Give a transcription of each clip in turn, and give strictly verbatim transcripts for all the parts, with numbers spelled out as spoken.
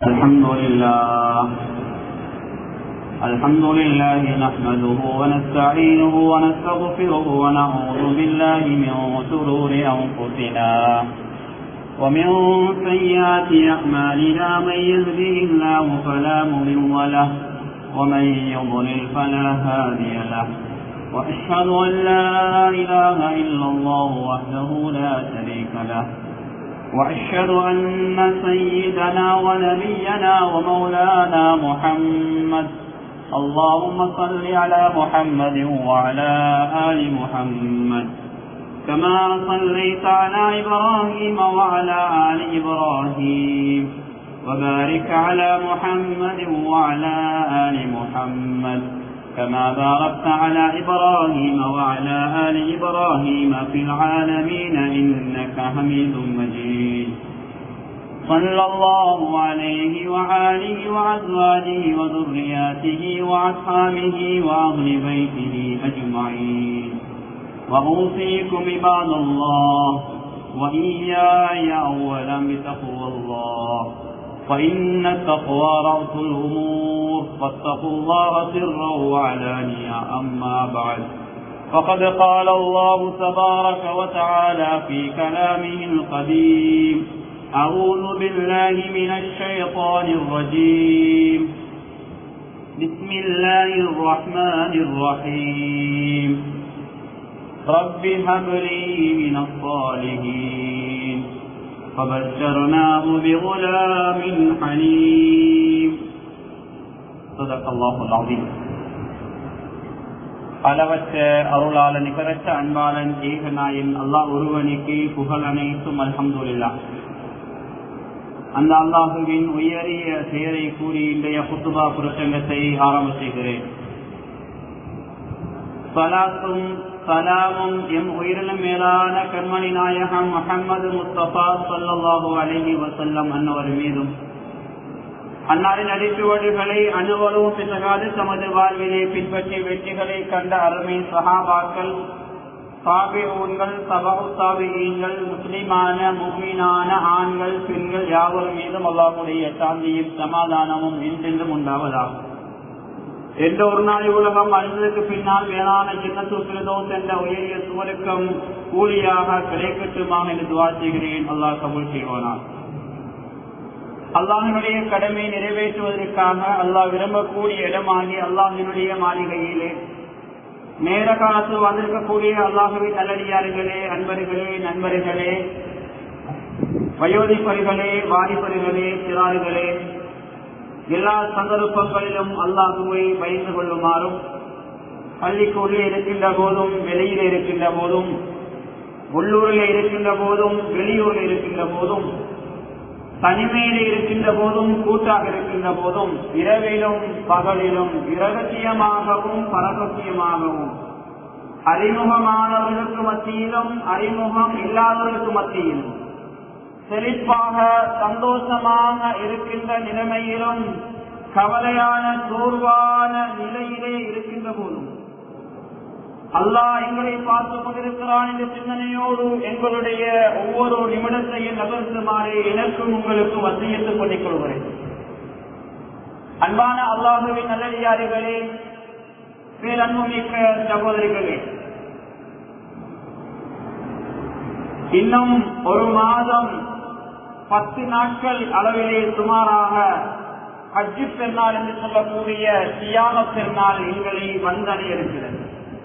الحمد لله الحمد لله نحمده ونستعينه ونستغفره ونعوذ بالله من شرور أنفسنا ومن سيئات أعمالنا من يهده الله فلا مضل له ومن يضلل فلا هادي له وأشهد أن لا إله إلا الله وحده لا شريك له وأشهد أن سيدنا ونبينا ومولانا محمد اللهم صل على محمد وعلى آل محمد كما صليت على إبراهيم وعلى آل إبراهيم وبارك على محمد وعلى آل محمد كما باركت على إبراهيم وعلى آل إبراهيم في العالمين إنك حميد مجيد صلى الله عليه وآله وأزواجه وذرياته وأصحابه وأهل بيته أجمعين وأوصيكم عباد الله وإياي أولا بتقوى الله فإن التقوى رأس الأمور فاتقوا الله سرا وعلانيا أما بعد فقد قال الله تبارك وتعالى في كلامه القديم أعوذ بالله من الشيطان الرجيم بسم الله الرحمن الرحيم رب هب لي من الصالحين فبشرناه بغلام حليم صدق الله العظيم. அளவற்ற அருளாள நிகரற்ற அன்பாளன் ஏகநாயன் அல்லாஹ் ஒருவனுக்கு புகழ் அனைத்தும் அல்ஹம்துலில்லாஹ். அந்த அல்லாஹுவின் உயரிய பெயரை கூறி இன்றைய குத்துபா பிரசங்கத்தை ஆரம்ப செய்கிறேன். சலாத்தும் சலாமும் எம் உயிரிலும் மேலான கண்மணி நாயகம் முஹம்மது முஸ்தபா ஸல்லல்லாஹு அலைஹி வஸல்லம் அன்னவர் மீதும் அன்னாரின் அடிச்சுவடுகளை அனுபவம் பிசகாது தமது வாழ்விலே பின்பற்றி வெற்றிகளை கண்ட அருமை சஹாபாக்கள், தாபிஊன்கள், தபஉ தாபிஈன்கள், முஸ்லிமான முஃமினான ஆண்கள் பெண்கள் யாவர் மீதும் அல்லாஹ்வுடைய சாந்தியும் சமாதானமும் என்றென்றும் உண்டாவதாகும். என்ற ஒரு நாள் உலகம் அழிந்ததற்கு பின்னால் வேளாண் ஜன்னத்து ஃபிர்தௌஸ் என்ற உயரிய சுவருக்கம் கூலியாக கிடைக்கட்டுமாக என்று துஆ செய்கிறேன். அல்லாஹ் கபூல் செய்வானாக. அல்லாஹ்வினுடைய கடமை நிறைவேற்றுவதற்காக அல்லாஹ் விரும்பக்கூடிய இடமாகி அல்லாஹ்வினுடைய மாளிகையிலே நேர காலத்தில் வந்திருக்கக்கூடிய அல்லாஹ்வின் நல்லடியார்களே, அன்பர்களே, நண்பர்களே, வயோதிபர்களே, வாலிபர்களே, சிறார்களே, எல்லா சந்தர்ப்பங்களிலும் அல்லாஹ்வை பயந்து கொள்ளுமாறும், பள்ளிக்கு உள்ளே இருக்கின்ற போதும் வெளியிலே இருக்கின்ற போதும், உள்ளூரில் இருக்கின்ற போதும் வெளியூரில் இருக்கின்ற போதும், தனிமையிலே இருக்கின்ற போதும் கூட்டாக இருக்கின்ற போதும், இரவிலும் பகலிலும் இரகசியமாகவும் பரகசியமாகவும், அறிமுகமானவர்களுக்கு மத்தியிலும் அறிமுகம் இல்லாதவர்களுக்கு மத்தியிலும், செழிப்பாக சந்தோஷமாக இருக்கின்ற நிலைமையிலும் கவலையான சோர்வான நிலையிலே இருக்கின்ற போதும் அல்லாஹ் எங்களை பார்த்துக் கொண்டிருக்கிறான் என்ற சிந்தனையோடு எங்களுடைய ஒவ்வொரு நிமிடத்தையும் நகர்த்துமாறு எனக்கும் உங்களுக்கும் வசியத்துக் கொண்டிக் கொள்கிறேன். அன்பான அல்லாஹுவின் நல்லடியார்களே, பேரன்புமிக்க சகோதரிகளே, இன்னும் ஒரு மாதம் பத்து நாட்கள் அளவிலே சுமாராக ஹஜ்ஜு பெருநாள் என்று சொல்லக்கூடிய சியாம பெருநாள் எங்களை வந்தடைய இருக்கிறது.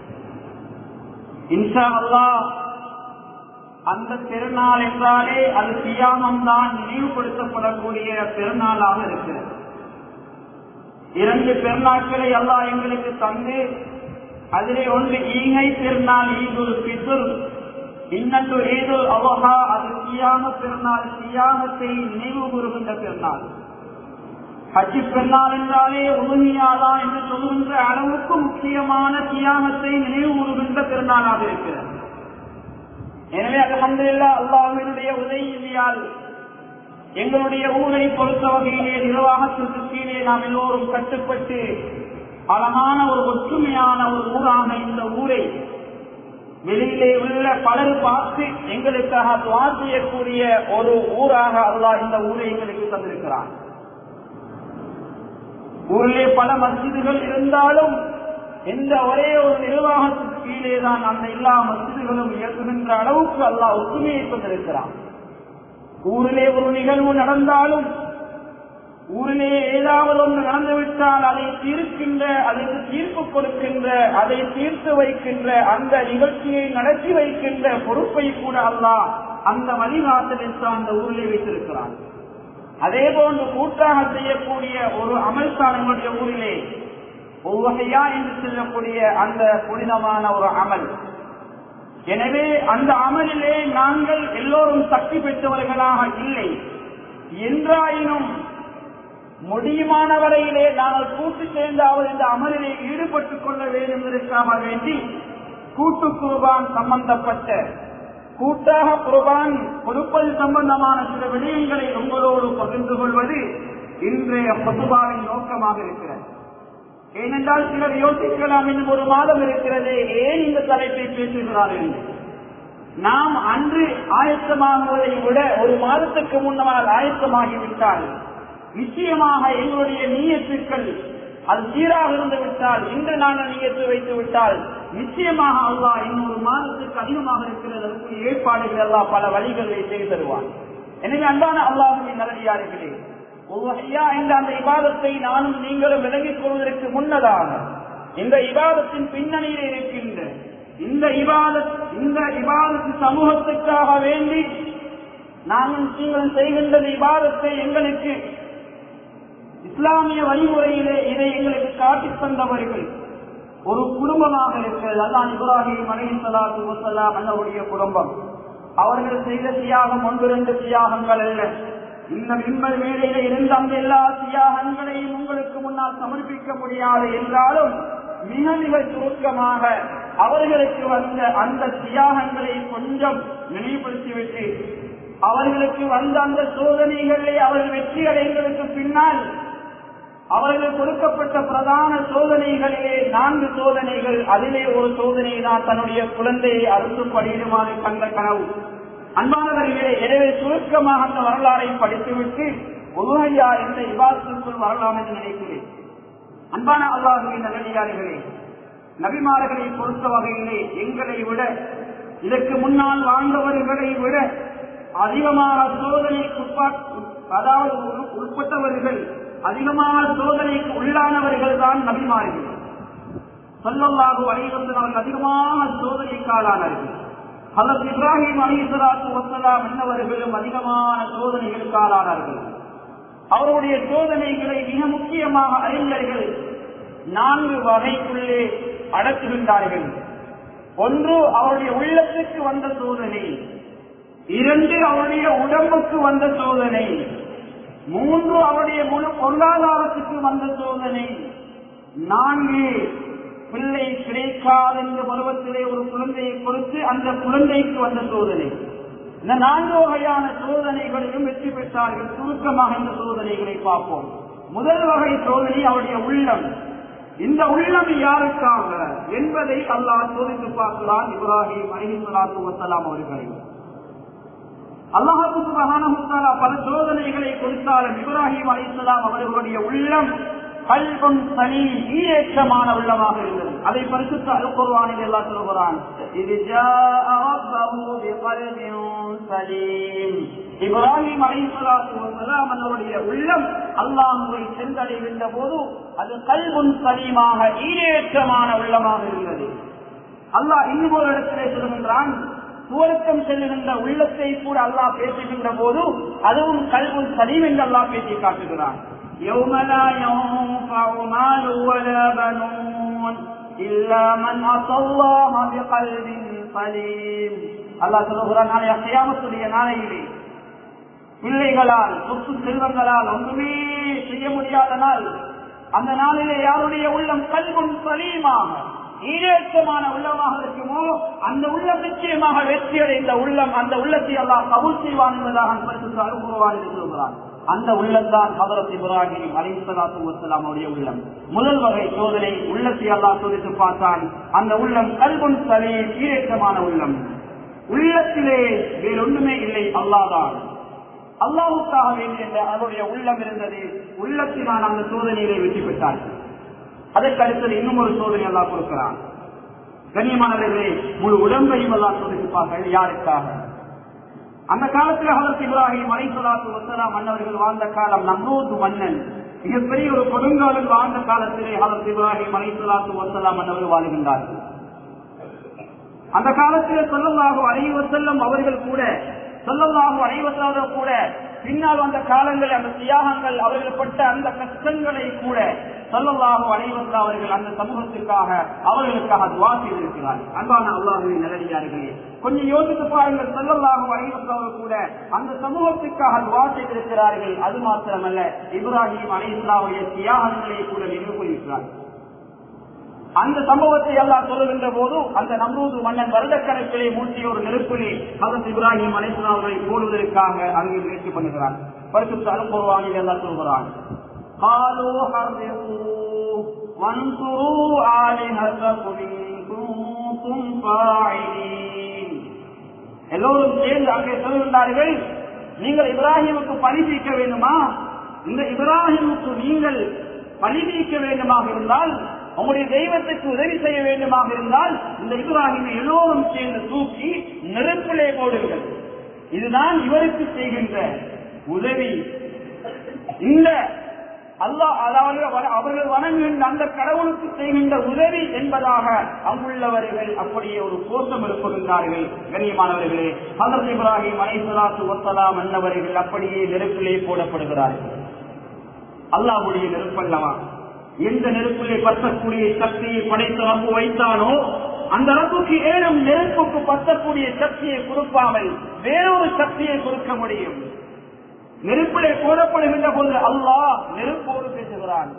இன்ஷா அல்லாஹ் அந்த பெருநாள் என்றாலே அது சியாமம் தான் நினைவுபடுத்தப்படக்கூடிய பெருநாளாக இருக்கிறது. இரண்டு பெருநாட்களை அல்லாஹ் எங்களுக்கு தந்து அதிலே ஒன்று ஈகை பெருநாள் ஈதுல் ஃபித்ர், இன்னொன்று ஈதுல் அல்ஹா, அது சியாம பெருநாள், சியாமத்தை நினைவு கூறுகின்ற பெருநாள். ஹஜ்ஜு பெருநாள் என்றாலே உதுஹியா என்று சொல்கின்ற அளவுக்கு முக்கியமான சியாமத்தை நினைவு கூறுகின்ற பெருநாளாக இருக்கிறது. எனவே அல்ஹம்துலில்லாஹ் அல்லாஹ்வினுடைய உதவியால் எங்களுடைய ஊரை பொறுத்த வகையிலே நிர்வாகத்திற்கு கீழே நாம் எல்லோரும் கட்டுப்பட்டு அழகான ஒரு ஒற்றுமையான ஒரு ஊராக இந்த ஊரை வெளியிலே உள்ள பலர் பார்த்து எங்களுக்காக துஆ செய்யக்கூடிய ஒரு ஊராக அல்லாஹ் இந்த ஊரை எங்களுக்கு தந்திருக்கிறான். ஊரிலே பல மஸ்ஜிதுகள் இருந்தாலும் எந்த ஒரே ஒரு நிர்வாகத்துக்கு கீழேதான் அந்த எல்லா மஸ்ஜிதுகளும் இயக்குகின்ற அளவுக்கு அல்லாஹ் ஒற்றுமையை கொண்டிருக்கிறான். ஊரிலே ஒரு நிகழ்வு நடந்தாலும், ஊரிலே ஏதாவது ஒன்று நடந்துவிட்டால் அதை தீர்க்கின்ற, அதற்கு தீர்ப்பு கொடுக்கின்ற, அதை தீர்த்து வைக்கின்ற, அந்த நிகழ்ச்சியை நடத்தி வைக்கின்ற பொறுப்பை கூட அல்லாஹ் அந்த மதீனாவில் அந்த ஊரிலே வைத்திருக்கிறான். அதே போன்று கூட்டாக செய்யக்கூடிய ஒரு அமல்தான் எங்களுடைய ஊரிலே ஒவ்வகையா என்று சொல்லக்கூடிய அந்த புனிதமான ஒரு அமல். எனவே அந்த அமலிலே நாங்கள் எல்லோரும் சக்தி பெற்றவர்களாக இல்லை என்றாயினும் முடியுமான வரையிலே நாங்கள் கூட்டு சேர்ந்தாவது இந்த அமலிலே ஈடுபட்டுக் கொள்ள வேண்டும் என்பதற்காக வேண்டி கூட்டு குர்பான் சம்பந்தப்பட்ட கூட்டாக குர்பான் கொடுப்பது சம்பந்தமான சில விடயங்களை உங்களோடு பகிர்ந்து கொள்வது இன்றைய பசுபாவின் நோக்கமாக இருக்கிறது. ஏனென்றால் சிலர் யோசிக்கலாம், இன்னும் ஒரு மாதம் இருக்கிறது, ஏன் இந்த தலைப்பை பேசுகிறார்கள்? நாம் அன்று ஆயத்தமாகுவதை விட ஒரு மாதத்துக்கு முன்னால் ஆயத்தமாகிவிட்டால் நிச்சயமாக எங்களுடைய நீயத்துக்கள் அது சீராக இருந்து விட்டால், இன்று நாங்கள் நீயத்து வைத்து விட்டால் நிச்சயமாக அல்லாஹ் இன்னொரு மாதத்துக்கு அதிகமாக இருக்கிறது அதற்குரிய ஏற்பாடுகள் எல்லாம் பல வழிகளை செய்து தருவான். எனவே அன்பான அல்லாஹ்வின் நல்லடியார்களே, ஒவ்வொருயா என்ற அந்த இபாதத்தை நானும் நீங்களும் விளங்கிக் கொள்வதற்கு முன்னதாக இந்த இபாதத்தின் பின்னணியில் இருக்கின்ற இந்த இபாதத் இந்த இபாதத்து சமூகத்துக்காக வேண்டி நாங்கள் நீங்கள் செய்கின்ற இபாதத்தை எங்களுக்கு இஸ்லாமிய வழிமுறையிலே இதை எங்களுக்கு காட்டித் தந்தவர்கள் ஒரு குடும்பமாக இருக்கிறது. அல்லாஹ் இப்ராஹிம் அலைஹிஸ்ஸலாத்து வஸ்ஸலாம் அவருடைய குடும்பம். அவர்கள் செய்த தியாகம் ஒன்றிரண்டு தியாகங்கள் அல்ல. இந்த மிம்பர் மேடையில இருந்த அந்த எல்லா தியாகங்களையும் உங்களுக்கு முன்னால் சமர்ப்பிக்க முடியாது என்றாலும் மிக மிக சுருக்கமாக அவர்களுக்கு வந்த அந்த தியாகங்களை கொஞ்சம் நினைவுபடுத்திவிட்டு அவர்களுக்கு வந்த அந்த சோதனைகளை அவர்கள் வெற்றி அடைந்ததற்கு பின்னால் அவர்கள் கொடுக்கப்பட்ட பிரதான சோதனைகளிலே நான்கு சோதனைகள், அதிலே ஒரு சோதனை தான் தன்னுடைய குழந்தையை அறுத்து படியுமாறு கண்ட கனவு. அன்பானவர்களே, எனவே சுருக்கமாக அந்த வரலாறை படித்துவிட்டு உலகையா என்ற இபாதத்திற்குள் வரலாம் என்று நினைக்கிறேன். அன்பான அல்லாஹ்வின் நல்லடியார்களே, நபிமார்களை பொறுத்த வகையிலே எங்களை விட இதற்கு முன்னால் வாழ்ந்தவர்களை விட அதிகமாக சோதனைக்கு அதாவது உட்பட்டவர்கள், அதிகமான சோதனைக்கு உள்ளானவர்கள் தான் நபிமார்கள். ஸல்லல்லாஹு அலைஹி வஸல்லம் அதிகமான சோதனைக்கு ஆளானார்கள். ஹஜ்ரத் இப்ராஹிம் அலைஹிஸ்ஸலாத்து வஸ்ஸலாம் என்னவர்களும் அதிகமான சோதனைகளுக்கு ஆளானார்கள். அவருடைய சோதனைகளை மிக முக்கியமாக அறிஞர்கள் நான்கு வகைக்குள்ளே அடக்குகின்றார்கள். ஒன்று அவருடைய உள்ளத்துக்கு வந்த சோதனை, இரண்டு அவருடைய உடம்புக்கு வந்த சோதனை, மூன்று அவருடைய முழு பொருளாதாரத்துக்கு வந்த சோதனை, நான்கு பிள்ளை கிடைக்காத இந்த பருவத்திலே ஒரு குழந்தையை கொடுத்து அந்த குழந்தைக்கு வந்த சோதனை. இந்த நான்கு வகையான சோதனைகளிலும் வெற்றி பெற்றார்கள். சுருக்கமாக இந்த சோதனைகளை பார்ப்போம். முதல் வகை சோதனை அவருடைய உள்ளம். இந்த உள்ளம் யாருக்காக என்பதை அல்லாஹ் சோதித்து பார்க்கிறான் இப்ராஹிம் அலைஹிஸ்ஸலாத்து வஸ்ஸலாம் அவர்களை. அல்லாஹ் சுப்ஹானஹு வ தஆலா பல சோதனைகளை கொடுத்தாலும் இப்ராஹிம் அலைஹிஸ்ஸலாம் அவர்களுடைய உள்ளம் கல்புன் சலீம், ஈரேற்றமான உள்ளமாக இருந்தது. அதை பரிசுத்த அல் குர்ஆனில் அல்லாஹ் சொல்கிறான், இத் ஜாஅ ரப்பஹு பிகல்பின் சலீம். இப்ராஹிம் அலைஹிஸ்ஸலாத்து வஸ்ஸலாம் அவருடைய உள்ளம் அல்லாஹ்வை சென்றடைகின்ற போது அது கல்புன் சலீமாக, ஈரேற்றமான உள்ளமாக இருந்தது. அல்லாஹ் இன்னும் ஒரு இடத்திலே சொல்கின்றான், சுவர்க்கம் செல்லுகின்ற உள்ளத்தை கூட அல்லாஹ் பேசுகின்ற போது அதுவும் கல்புன் சலீம் என்று அல்லாஹ் பேசி காட்டுகிறான். يوم لا ينفع مال ولا بنون إلا من أتى الله بقلب سليم. அல்லாஹ் சொல்கிறான், நாளைய கியாமத்துடைய நாளையிலே பிள்ளைகளால் சொத்து செல்வங்களால் ஒன்றுமே செய்ய முடியாத நாள். அந்த நாளிலே யாருடைய உள்ளம் கல்புன் சலீமாக, ஈரேற்றமான உள்ளமாக இருக்குமோ அந்த உள்ளம் நிச்சயமாக வெற்றி அடைந்த உள்ளம். அந்த உள்ளத்தை அல்லாஹ் கபூல் செய்வான் என்பதாக பரிசுத்த அல் குர்ஆனில் சொல்கிறான். அந்த உள்ளம்தான் ஹஜ்ரத் இப்ராஹிம் அலைஹிஸ்ஸலாத்து வஸ்ஸலாம் அவருடைய உள்ளம். முதல் வகை சோதனை, உள்ளத்தை அல்லாஹ் சோதித்து பார்த்தான். அந்த உள்ளம் கல்புன் சலீம், ஈரேற்றமான உள்ளம். உள்ளத்திலே வேறொன்றுமே இல்லை, அல்லாஹ் தான். அல்லாஹ்வுக்காக வேண்டி என்ற அவருடைய உள்ளம் இருந்தது. உள்ளத்தினால் அந்த சோதனையிலே வெற்றி பெற்றார்கள். அதற்கு அடுத்தது இன்னும் ஒரு சோதனை அல்லாஹ் கொடுக்கிறான். கண்ணியமானவர்களே, முழு உடம்பையும் அல்லாஹ் சோதிப்பார்கள். யாருக்காக? அந்த காலத்தில் ஹஜ்ரத் இப்ராஹிம் அலைஹிஸ்ஸலாத்து வஸ்ஸலாம் மன்னர்கள் வாழ்ந்த காலம். நம்ரூத் மன்னன் மிகப்பெரிய ஒரு கொடுங்காலம் வாழ்ந்த காலத்திலே ஹஜ்ரத் இப்ராஹிம் அலைஹிஸ்ஸலாத்து வஸ்ஸலாம் மன்னர்கள் வாழ்கின்றார்கள். அந்த காலத்திலே ஸல்லல்லாஹு அலைஹி வஸல்லம் அவர்கள் கூட ஸல்லல்லாஹு அலைஹி வஸல்லம் கூட பின்னால் வந்த காலங்கள் அந்த தியாகங்கள் அவர்கள் பட்ட அந்த கஷ்டங்களை கூட ஸல்லல்லாஹு அலைஹி வஸல்லம் அவர்கள் அந்த சமூகத்திற்காக அவர்களுக்காக துஆ செய்திருக்கிறார்கள். அன்பான அல்லாஹ்வின் நல்லடியார்களே, கொஞ்சம் யோசித்து பாருங்கள். ஸல்லல்லாஹு அலைஹி வஸல்லம் கூட அந்த சமூகத்திற்காக துஆ செய்திருக்கிறார்கள். அது மாத்திரமல்ல, இப்ராஹிம் அலைஹிஸ்ஸலாமுடைய தியாகங்களை கூட நினைவு கூறுகிறார்கள். அந்த சம்பவத்தை அல்லாஹ் சொல்லுகின்ற போது அந்த நம்ரூத் மன்னன் வருடக்கணக்கிலே மூட்டிய ஒரு நெருப்பிலே ஹஜ்ரத் இப்ராஹிம் அலைஹிஸ்ஸலாம் அவர்களை போடுவதற்காக அங்கே முயற்சி பண்ணுகிறான். பரிசுத்த அல் குர்ஆனில் அல்லாஹ் சொல்கிறான், قالوا حرقوا وانصروا آلهتكم إن كنتم فاعلين. எல்லோரும் சேர்ந்து அங்கே சொல்கின்றார்கள், நீங்கள் இப்ராஹிமுக்கு பழி தீர்க்க வேண்டுமா? இந்த இப்ராஹிமுக்கு நீங்கள் பழி தீர்க்க வேண்டுமாக இருந்தால், உங்களுடைய தெய்வத்துக்கு உதவி செய்ய வேண்டுமாக இருந்தால், இந்த இப்ராஹிமை எல்லோரும் சேர்ந்து தூக்கி நெருப்பிலே போடுங்கள். இதுதான் இவருக்கு செய்கின்ற உதவி. இந்த அல்லாஹ் அதாவது அவர்கள் வணங்குகின்ற அந்த கடவுளுக்கு செய்கின்ற உதவி என்பதாக அங்குள்ளவர்கள் அப்படியே ஒரு கோஷம் எழுப்புகின்றார்கள். கண்ணியமானவர்களே, ஹஜ்ரத் இப்ராஹிம் அலைஹிஸ்ஸலாத்து வஸ்ஸலாம் அன்னவர்கள் அப்படியே நெருப்பிலே போடப்படுகிறார்கள். அல்லாஹ்வுடைய நெருப்பல்லவா, எந்த நெருப்பிலே பற்றக்கூடிய சக்தியை படைத்த ரப்பு வைத்தானோ அந்த ரப்புக்கு ஏனும் நெருப்புக்கு பற்றக்கூடிய சக்தியை கொடுக்காமல் வேறொரு சக்தியை கொடுக்க முடியும். நெருப்பிலே போடப்படுகின்ற போது அல்லாஹ் நெருப்போடு பேசுகிறான்.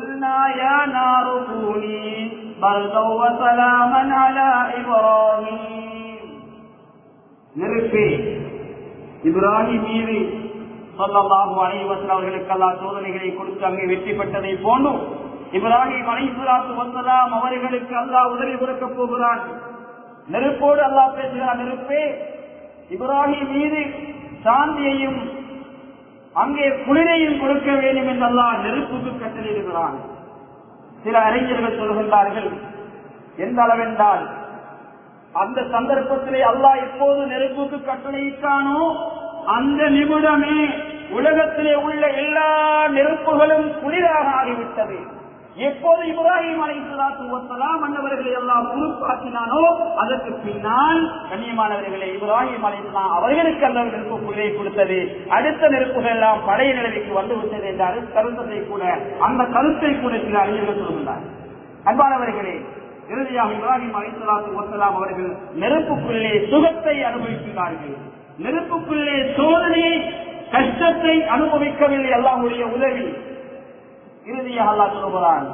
நெருப்பே, இப்ராஹிம் மீது ஸல்லல்லாஹு அலைஹி வஸல்லம் அவர்களுக்கு அல்லாஹ் சோதனைகளை கொடுத்து அங்கே வெற்றி பெற்றதை போன்று இப்ராஹிம் அலைஹிஸ்ஸலாத்து வஸ்ஸலாம் அவர்களுக்கு அல்லாஹ் உதவி கொடுக்க போகிறான். நெருப்போடு அல்லாஹ் பேசுகிறான். நெருப்பே, இப்ராஹிம் மீது சாந்தியையும் அங்கே குளிரையும் கொடுக்க வேண்டும் என்று அல்லாஹ் நெருப்புக்கு கட்டளையிடுகிறான். சில அறிஞர்கள் சொல்கின்றார்கள், எந்த அளவென்றால் அந்த சந்தர்ப்பத்திலே அல்லாஹ் எப்போது நெருப்புக்கு கட்டளையிட்டானோ அந்த நிமிடமே உலகத்திலே உள்ள எல்லா நெருப்புகளும் குளிராக ஆகிவிட்டது. எப்போது இப்ராஹிம் அலைஹிஸ்ஸலாத்து வஸ்ஸலாம் அன்னவர்களை எல்லாம் குறுப்பாக்கினானோ அதற்கு பின்னால் கண்ணியமானவர்களே இப்ராஹிம் அலைஹிஸ்ஸலாம் அவர்களுக்கு அந்த நெருப்பு குளிரை கொடுத்தது. அடுத்த நெருப்புகள் எல்லாம் பழைய நிலைமைக்கு வந்து விட்டது என்ற கருத்தை கூட அந்த கருத்தை கூட சில அறிஞர்கள் சொல்கின்றார். அன்பானவர்களே, இறுதியாக இப்ராஹிம் அலைஹிஸ்ஸலாத்து வஸ்ஸலாம் அவர்கள் நெருப்புக்குள்ளே சுகத்தை அனுபவிக்கிறார்கள். நெருப்புக்குள்ளே சோதனையை கஷ்டத்தை அனுபவிக்கவில்லை. அல்லாஹ்வுடைய உதவி. இறுதியாக அல்லாஹ் சொல்கிறான்,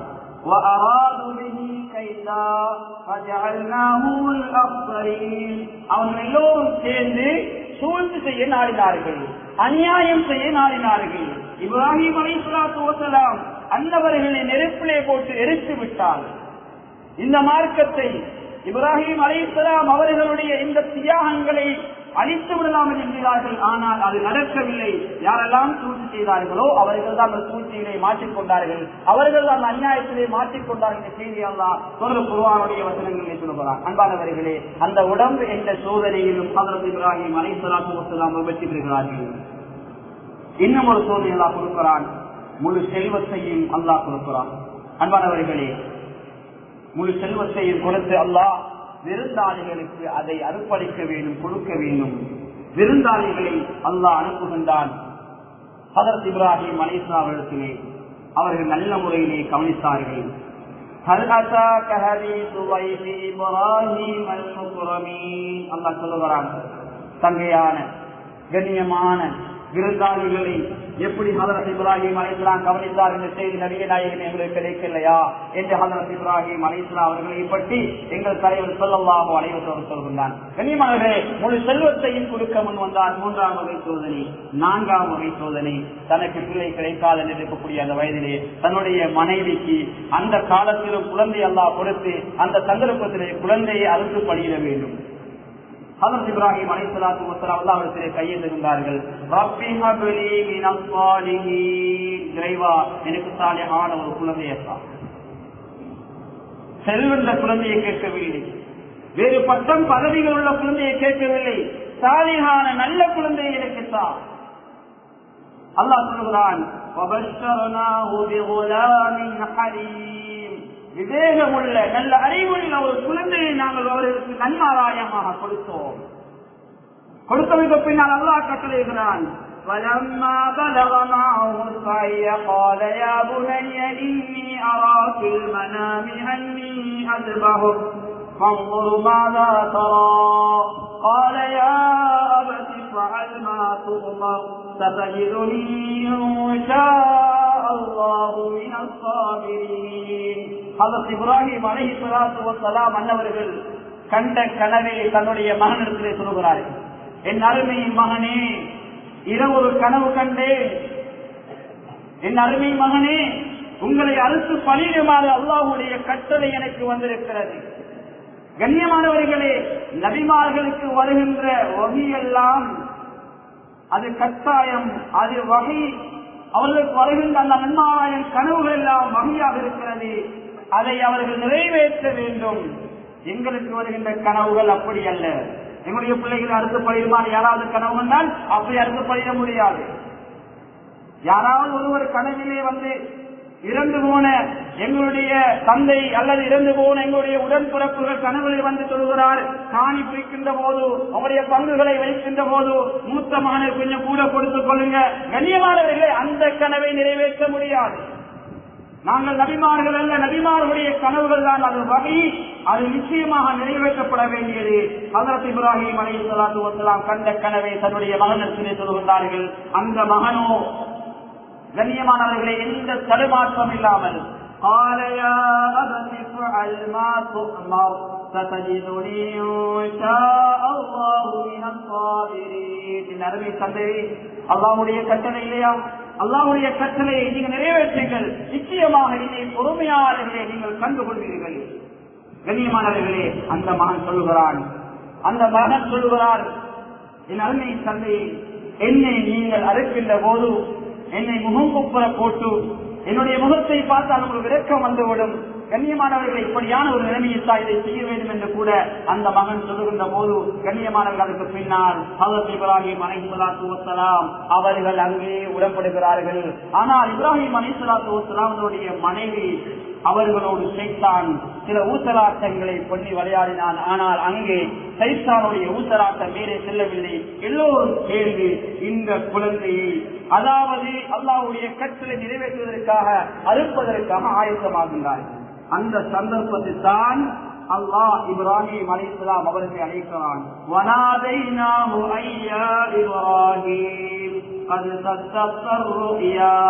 அவர்கள் எல்லோரும் சேர்ந்து சூழ்ச்சி செய்ய நாடினார்கள், அநியாயம் செய்ய நாடினார்கள். இப்ராஹிம் அலைஹிஸ்ஸலாத்து வஸ்ஸலாம் அன்னவர்களை நெருப்பிலே போட்டு எரித்து விட்டார். இந்த மார்க்கத்தை இப்ராஹிம் அலைஹிஸ்ஸலாம் அவர்களுடைய இந்த தியாகங்களை அழித்து விடலாம் என்கிறார்கள். ஆனால் அது நடக்கவில்லை. யாரெல்லாம் சூழ்ச்சி செய்தார்களோ அவர்கள் தான் அந்த சூழ்ச்சியிலே மாற்றிக்கொண்டார்கள், அவர்கள் தான் அநியாயத்திலே மாற்றிக்கொண்டார்கள் என்ற செய்தி அல்லாஹ் சொல்ற குர்ஆனுடைய வசனங்களிலே சொல்கிறார். அன்பானவர்களே, அந்த உடம்பு என்ற சோதனையிலும் ஹஜ்ரத் இப்ராஹிம் அலைஹிஸ்ஸலாத்து வஸ்ஸலாம் வெற்றி பெறுகிறார்கள். இன்னும் ஒரு சோதனை அல்லாஹ் கொடுக்கிறான். முழு செல்வத்தையும் அல்லாஹ் கொடுக்கிறான். அன்பானவர்களே, முழு செல்வத்தையும் கொடுத்து அல்லாஹ் விருந்தாளிகளுக்கு அதை அர்ப்பணிக்க வேண்டும், கொடுக்க வேண்டும். விருந்தாளிகளை அல்லாஹ் அனுப்புகின்றான். ஹஜ்ரத் இப்ராஹிம் அலைஹிஸ்ஸலாம் அவர்களிடத்திலே அவர்கள் நல்ல முறையிலே கவனித்தார்கள். அல்லாஹ் சொல்லுகிறான், தங்கையான கண்ணியமான விருந்தாளிகளை எப்படி ஹஜ்ரத் இப்ராஹிம் அலைஹிஸ்ஸலாம் கவனித்தார் என்ற செய்தி நபிகள் நாயகம் எங்களுக்கு கிடைக்கலையா என்று ஹஜ்ரத் இப்ராஹிம் அலைஹிஸ்ஸலாம் அவர்களை பற்றி எங்கள் தலைவர் ஸல்லல்லாஹு அலைஹி வஸல்லம் சொல்கின்றார். கண்ணியமானவர்களே, முழு செல்வத்தையும் கொடுக்க முன் வந்தார். மூன்றாம் வகை சோதனை, நான்காம் வகை சோதனை. தனக்கு பிள்ளை கிடைக்காது என்று இருக்கக்கூடிய அந்த வயதிலே தன்னுடைய மனைவிக்கு அந்த காலத்திலும் குழந்தை அல்லாஹ் கொடுத்து அந்த சந்தர்ப்பத்திலே குழந்தையை அறுத்து பணியிட வேண்டும். ஹஜ்ரத் இப்ராஹிம் அலைஹிஸ்ஸலாத்து வஸ்ஸலாம் அல்லாஹ்விடத்திலே கையேந்துகின்றார்கள். ரப்பி ஹப்லி மினஸ் ஸாலிஹீன், இறைவா எனக்கு சாலிஹான ஒரு குழந்தையை தா. செல்வந்த குழந்தையை கேட்கவில்லை, வேறு பட்டம் பதவிகள் உள்ள குழந்தையை கேட்கவில்லை, சாலிஹான நல்ல குழந்தையை எனக்கு தா. அல்லாஹ் சொல்கிறான் விவேகமுள்ள நல்ல அறிவுள்ள ஒரு குழந்தையை நாங்கள் அவர்களுக்கு நன்மாராயமாக கொடுத்தோம். கொடுத்ததுக்கு பின்னால் அல்லாஹ் கட்டளைகிறான் فَلَمَّا بَلَغَ مَعَهُ السَّعْيَ قَالَ يَا بُنَيَّ إِنِّي أَرَىٰ فِي الْمَنَامِ أَنِّي أَذْبَحُكَ فَانظُرْ مَاذَا تَرَىٰ قَالَ يَا أَبَتِ افْعَلْ مَا تُؤْمَرُ سَتَجِدُنِي إِن شَاءَ اللَّهُ مِنَ الصَّابِرِينَ. ஹஜ்ரத் இப்ராஹிம் அலைஹிஸ்ஸலாத்து வஸ்ஸலாம் அன்னவர்கள் கண்ட கனவை தன்னுடைய மகனிடத்திலே சொல்கிறார்கள். என் அருமை மகனே, இரவு ஒரு கனவு கண்டேன். என் அருமை மகனே, உங்களை அறுத்து பலியிடுமாறு அல்லாஹ்வுடைய கட்டளை எனக்கு வந்திருக்கிறது. கண்ணியமானவர்களே, நபிமார்களுக்கு வருகின்ற வகையெல்லாம் அது கட்டாயம், அது வகை. அவர்களுக்கு வருகின்ற அந்த நன்மாராயன் கனவுகள் எல்லாம் வகையாக இருக்கிறது. அதை அவர்கள் நிறைவேற்ற வேண்டும். எங்களுக்கு வருகின்ற கனவுகள் அப்படி அல்ல. எங்களுடைய பிள்ளைகள் அறுத்து பழியுமாறு யாராவது கனவு வந்தால் அப்படி அறுத்து பழிய முடியாது. யாராவது ஒருவர் கனவிலே வந்து இறந்து போன எங்களுடைய தந்தை அல்லது இறந்து போன எங்களுடைய உடன்பிறப்புகள் கனவுகளை வந்து சொல்கிறார், காணி பிரிக்கின்ற போது அவருடைய பங்குகளை வைக்கின்ற போது மூத்த மகனை கொஞ்சம் கூட கொடுத்துக் கொள்ளுங்க. கண்ணியமானவர்களே, அந்த கனவை நிறைவேற்ற முடியாது. நாங்கள் நபிமார்கள் அல்ல, நபிமார்களுடைய கனவுகள் தான் அது வகை. அது நிச்சயமாக நிறைவேற்றப்பட வேண்டியது. ஹஜ்ரத் இப்ராஹிம் அலைஹிஸ்ஸலாத்து வஸ்ஸலாம் கண்ட கனவை தன்னுடைய மகனிடத்திலே சொல்கிறார்கள். அந்த மகனோ கண்ணியமானவர்களே எந்த தடுமாற்றம் இல்லாமல் قال يا أبت افعل ما تؤمر ستجدني إن شاء الله من الصابرين. என் அருமை தந்தையே, அல்லாஹ்வுடைய கட்டளை இல்லையா? அல்லாஹ்வுடைய கட்டளையை நீங்கள் நிறைவேற்றுங்கள். நிச்சயமாக என்னை பொறுமையாளர்களே நீங்கள் கண்டுகொள்வீர்கள். கண்ணியமானவர்களே, அந்த மகன் சொல்லுகிறான், அந்த மகன் சொல்லுகிறார், என் அருமை தந்தையை, என்னை நீங்கள் அறுக்கின்ற போது என்னை முகம் குப்புற போட்டு என்னுடைய முகத்தை பார்த்தால் உங்களுக்கு விரக்கம் வந்துவிடும். கண்ணியமானவர்கள் இப்படியான ஒரு நிலைமையை தான் இதை செய்ய வேண்டும் என்று கூட அந்த மகன் சொல்லுகின்ற போது கண்ணியமானவர்கள் அதுக்கு பின்னால் ஹஜ்ரத் இப்ராஹிம் அலைஹிஸ்ஸலாத்து வஸ்ஸலாம் அவர்கள் அங்கே உடன்படுகிறார்கள். ஆனால் இப்ராஹிம் அலைஹிஸ்ஸலாத்து வஸ்ஸலாம் அவருடைய மனைவி அவர்களோடு சைத்தான் சில ஊசலாட்டங்களை பண்ணி விளையாடினான். ஆனால் அங்கே சைத்தானுடைய ஊசலாட்டம் மேலே செல்லவில்லை. எல்லோரும் சேர்ந்து இந்த குழந்தையை, அதாவது அல்லாஹ்வுடைய கட்டளை நிறைவேற்றுவதற்காக அறுப்பதற்காக ஆயத்தமாகின்றார்கள். அந்த சந்தர்ப்பத்தில் தான் அல்லாஹ் இப்ராஹிம் அலைஹிஸ்ஸலாம் அவர்களை அழைக்கிறான். வனாதைனாஹு ஐயா இப்ராஹிம் قد صدقت الرؤيا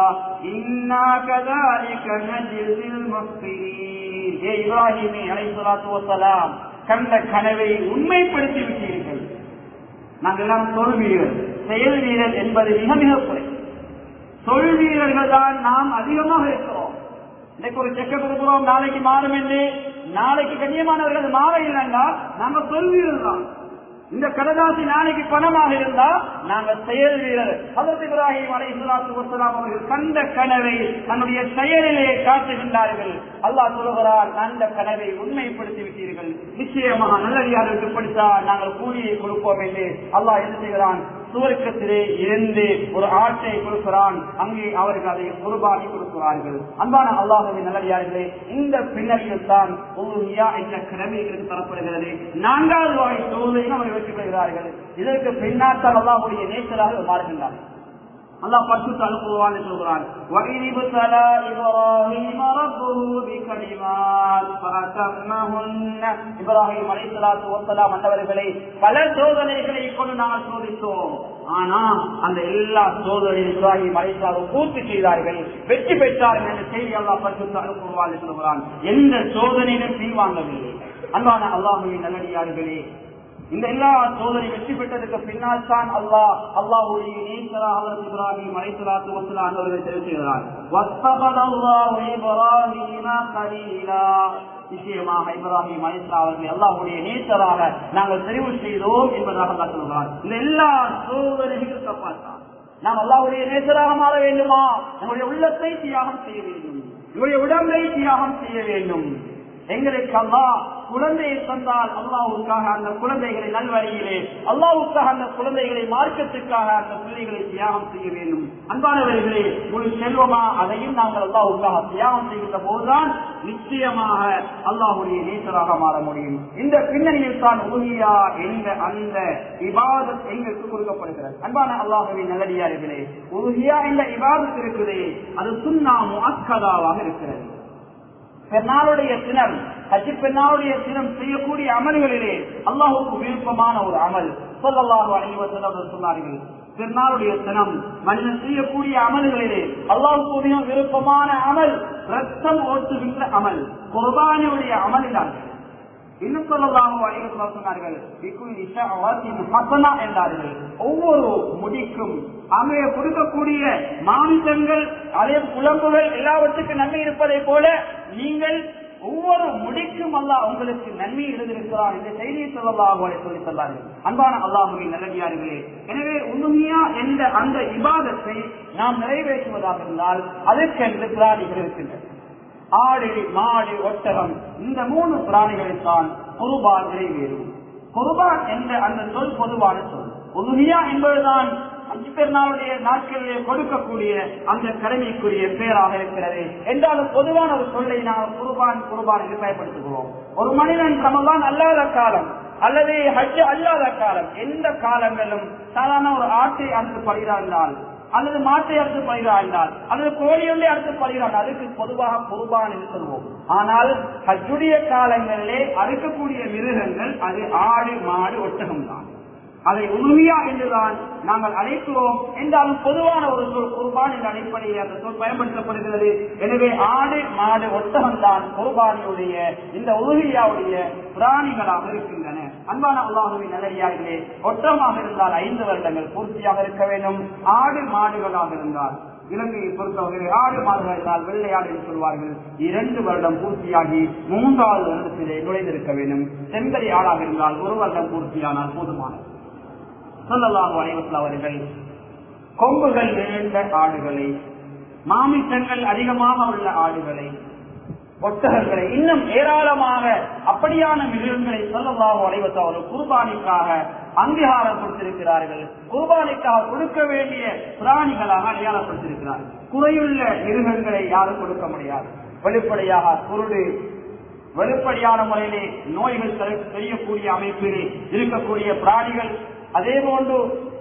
إنا كذلك نجزي المحسنين. ஏ இப்ராஹிம் அலைஹிஸ்ஸலாத்து வஸ்ஸலாம், கண்ட கனவை உண்மைப்படுத்தி விட்டீர்கள். நாங்கள் எல்லாம் சொல்வீர்கள், செயல் வீரர் என்பது மிக மிக குறை. சொல் வீரர்கள் தான் நாம் அதிகமாக இருக்கிறோம். இன்னைக்கு ஒரு செக்க கொடுக்கிறோம், நாளைக்கு மாறும் என்று. நாளைக்கு கண்ணியமானவர்கள் மாற இல்லைன்னா நாங்க சொல் வீரர் தான். இந்த கடதாசி நாளைக்கு பணமாக இருந்தா நாங்கள் செயல் வீரர். ஹஜ்ரத் இப்ராஹிம் அலைஹிஸ்ஸலாத்து வஸ்ஸலாம் அவர்கள் கண்ட கனவை தன்னுடைய செயலிலே காட்டுகின்றார்கள். அல்லாஹ் சொல்கிறார், அந்த கனவை உண்மைப்படுத்தி விட்டீர்கள். நிச்சயமாக நல்லடியாருக்கு படித்தால் நாங்கள் கூலியை கொடுப்போம் என்று அல்லாஹ் என்ன செய்கிறான்? சுவர்க்கத்திலே இருந்து ஒரு ஆட்டை கொடுக்கிறான். அங்கே அவர்கள் அதை குர்பானி கொடுக்கிறார்கள். அன்பான அல்லாஹ்வின் நல்லடியார்களே, இந்த பின்னணியில் தான் உலுஹியா என்ற கடமைகளுக்கு தரப்படுகிறது. நான்காவது வகை தொழுகையும் அவர்கள் வெற்றி பெறுகிறார்கள். இதற்கு பின்னால்தான் அல்லாஹ்வுடைய நேசராக மாறுகின்றார்கள். அல்லாஹ் பரிசுத்த அனுப்புவான் சொல்கிறான், وَإِذِ ابْتَلَى إِبْرَاهِيمَ رَبُّهُ بِكَلِمَاتٍ فَأَتَمَّهُنَّ. இப்ராஹிம் அலைஹிஸ்ஸலாத்து வஸ்ஸலாம் அன்னவர்களை பல சோதனைகளை கொண்டு நாங்கள் சோதித்தோம். ஆனா அந்த எல்லா சோதனையும் இப்ராஹிம் அலைஹிஸ்ஸலாம் பூர்த்தி செய்தார்கள், வெற்றி பெற்றார்கள் என்ற செய்தி அல்லாஹ் பரிசுத்த அனுப்புவான் சொல்கிறான். எந்த சோதனையிலும் பின்வாங்கவில்லை. அன்பான அல்லாஹ்வின் நல்லடியார்களே, இந்த எல்லா சோதனை வெற்றி பெற்றதுக்கு பின்னால் தான் அல்லாஹ் அல்லாஹ்வுடைய நேசரா ஹஜ்ரத் இப்ராஹிம் அலைஹிஸ்ஸலாத்து வஸ்ஸலாம் அவர்களை தெரிவிக்கிறார். வஸ்தபல்லாஹு இப்ராஹீம கலீலா. நிச்சயமாக இப்ராஹிம் அலைஹிஸ்ஸலாம் அவர்களை அல்லாஹ்வுடைய நேசராக நாங்கள் தெரிவு செய்தோம் என்பதாக அல்லாஹ் சொல்கிறார். இந்த எல்லா சோதனைகளுக்கு அப்பால் நாம் அல்லாஹ்வுடைய நேசராக மாற வேண்டுமா? நம்முடைய உள்ளத்தை தியாகம் செய்ய வேண்டும், நம்முடைய உடம்பை தியாகம் செய்ய வேண்டும். எங்களுக்கு அல்லாஹ் குழந்தையை தந்தால் அல்லாஹ்வுக்காக அந்த குழந்தைகளை நல்வழியிலே, அல்லாஹ்வுக்காக அந்த குழந்தைகளை மார்க்கத்துக்காக அந்த பிள்ளைகளை தியாகம் செய்ய வேண்டும். அன்பானவர்களே, முழு செல்வமா அதையும் நாங்கள் அல்லாஹ்வுக்காக தியாகம் செய்கின்ற போதுதான் நிச்சயமாக அல்லாஹ்வுடைய நேசராக மாற முடியும். இந்த பின்னணியில் தான் உலுஹியா என்ற அந்த இபாதத் எங்களுக்கு கொடுக்கப்படுகிறது. அன்பான அல்லாஹ்வின் நல்லடியார்களே, உலுஹியா என்ற இபாதத் இருக்குது, அது சுன்னா முஅக்கதாவாக இருக்கிறது. பெருநாளுடைய தினம், ஹஜ் பெருநாளுடைய தினம் செய்யக்கூடிய அமல்களிலே அல்லாஹ்வுக்கு விருப்பமான ஒரு அமல் ஸல்லல்லாஹு அலைஹி வஸல்லம் சொன்னார்கள். பெருநாளுடைய தினம் மனிதன் செய்யக்கூடிய அமல்களிலே அல்லாஹ்வுக்கு மிக விருப்பமான அமல் ரத்தம் ஓட்டுகின்ற அமல், குர்பானியுடைய அமல் என்றார்கள். இன்னும் ஸல்லல்லாஹு அலைஹி வஸல்லம் சொன்னார்கள், பிகுல்லி ஷஅவத்தின் ஹஸனா என்றார்கள். ஒவ்வொரு முடிக்கும் அமைய கொடுக்கக்கூடிய மாமிசங்கள், அதே குழம்புகள் எல்லாவற்றுக்கும் நன்மை இருப்பதை போல நீங்கள் ஒவ்வொரு முடிக்கும் அல்லாஹ் உங்களுக்கு நன்மை எழுதியிருக்கிறார் இந்த செய்தியை ஸல்லல்லாஹு அலைஹி வஸல்லம் சொன்னார்கள். அன்பான அல்லாஹ்வின் நல்லடியார்களே, எனவே உலுஹியா என்ற அந்த இபாதத்தை நாம் நிறைவேற்றுவதாக இருந்தால் அதற்கென்று பிராணிகள் இருக்கின்றன. ஆடு, மாடு, ஒட்டகம், இந்த மூணு பிராணிகளைத்தான் குர்பான் நிறைவேறும். குர்பான் என்ற அந்த சொல் பொதுவான சொல். உலுஹியா என்பதுதான் அஞ்சு பெருநாளுடைய நாட்களிலே கொடுக்கக்கூடிய அந்த கடமைக்குரிய பெயராக இருக்கிறது. என்றாலும் பொதுவான ஒரு சொல்லை நாம் குர்பான் குர்பான் என்று பயன்படுத்துகிறோம். ஒரு மனிதன் ரமலான் அல்லாத காலம் அல்லது ஹஜ் அல்லாத காலம், எந்த காலங்களும் சாதாரண ஒரு ஆட்டை அறுத்து படுகிறார்கள் அல்லது மாட்டை அறுத்து படுகிறார்கள் அல்லது கோழியுடைய அறுத்து படுகிறார்கள், அதுக்கு பொதுவாக குர்பான் என்று சொல்வோம். ஆனால் ஹஜ்ஜுடைய காலங்களிலே அறுக்கக்கூடிய மிருகங்கள் அது ஆடு, மாடு, ஒட்டகம் தான். அதை உலுஹியா என்றுதான் நாங்கள் அழைக்கிறோம். என்றாலும் பொதுவான ஒரு சொல் குர்பான் என்ற அடிப்படையில் அந்த சொல் பயன்படுத்தப்படுகிறது. எனவே ஆடு, மாடு, ஒட்டகம் தான் குர்பானியுடைய இந்த உலுஹியாவுடைய பிராணிகளாக இருக்கின்றன. அன்பான அல்லாஹ்வின் நல்லடியார்களே, ஒட்டகமாக இருந்தால் ஐந்து வருடங்கள் பூர்த்தியாக இருக்க வேண்டும். ஆடு மாடுகளாக இருந்தால், இலங்கையை பொறுத்தவரை ஆடு மாடுகள் இருந்தால் வெள்ளையாடு என்று சொல்வார்கள், இரண்டு வருடம் பூர்த்தியாகி மூன்றாவது வருடத்திலே நுழைந்திருக்க வேண்டும். செம்பரி ஆடாக இருந்தால் ஒரு வருடம் பூர்த்தியானால் போதுமானது. ஸல்லல்லாஹு அலைஹி வஸல்லம் அவர்கள் கொம்புகள் நிறைந்த ஆடுகளை, மாமிசங்கள் அதிகமாக உள்ள ஆடுகளை, ஒட்டகங்களை, இன்னும் ஏராளமாக அப்படியான மிருகங்களை ஸல்லல்லாஹு அலைஹி வஸல்லம் அவர்கள் குர்பானிக்காக அங்கீகாரம் கொடுத்திருக்கிறார்கள். குர்பானிக்காக கொடுக்க வேண்டிய பிராணிகளாக அடையாளப்படுத்தியிருக்கிறார்கள். குறையுள்ள மிருகங்களை யாரும் கொடுக்க முடியாது. வெளிப்படையாக குருடு, வெளிப்படையான முறையிலே நோய்கள் தெரியக்கூடிய அமைப்பிலே இருக்கக்கூடிய பிராணிகள், அதே போன்று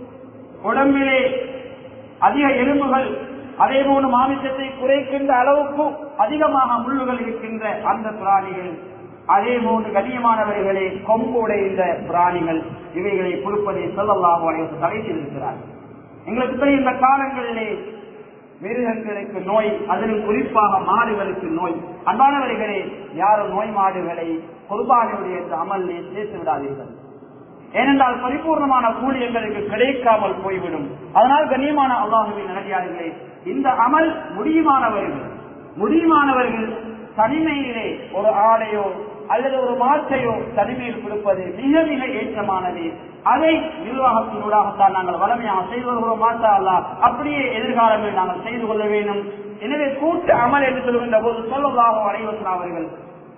உடம்பிலே அதிக எலும்புகள், அதே போன்று மாமிசத்தை குறைக்கின்ற அளவுக்கு அதிகமாக முள்ளுகள் இருக்கின்ற அந்த பிராணிகள், அதே போன்று கண்ணியமானவர்களே கொம்பு உடைந்த பிராணிகள், இவைகளை கொடுப்பதை ஸல்லல்லாஹு அலைஹி வஸல்லம் தடை செய்திருக்கிறார்கள். எங்களுக்கு இந்த காலங்களிலே மிருகங்களுக்கு நோய், அதிலும் குறிப்பாக மாடுகளுக்கு நோய். அன்பானவர்களே, யாரும் நோய் மாடுகளை குர்பானியுடைய அமலிலே சேர்த்து விடாதீர்கள். ஏனென்றால் பரிபூர்ணமான கூலி எங்களுக்கு கிடைக்காமல் போய்விடும். அதனால் கண்ணியமான அல்லாஹ்வின் நல்லடியார்களே, இந்த அமல் முடியுமானவர்கள் முடியுமானவர்கள் தனிமையிலே ஒரு ஆடையோ அல்லது ஒரு மாற்றையோ தனிமையில் கொடுப்பது மிக மிக ஏற்றமானது. அதை நிர்வாகத்தினூடாகத்தான் நாங்கள் வளமையாக செய்து வருகிறோம். மாற்றா அல்லாஹ் அப்படியே எதிர்காலங்களில் நாங்கள் செய்து கொள்ள வேண்டும். எனவே கூட்டு அமல் என்று சொல்கின்ற போது ஸல்லல்லாஹு அலைஹி வஸல்லம் அவர்கள்,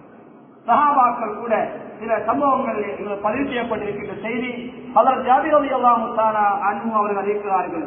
சஹாபாக்கள் கூட சில சம்பவங்களில் பதிவு செய்யப்பட்டிருக்கின்ற செய்தி ஹஜ்ரத் ஜாபிர் ரலியல்லாஹு தஆலா அன்ஹு அவர்கள் அறிவிக்கிறார்கள்,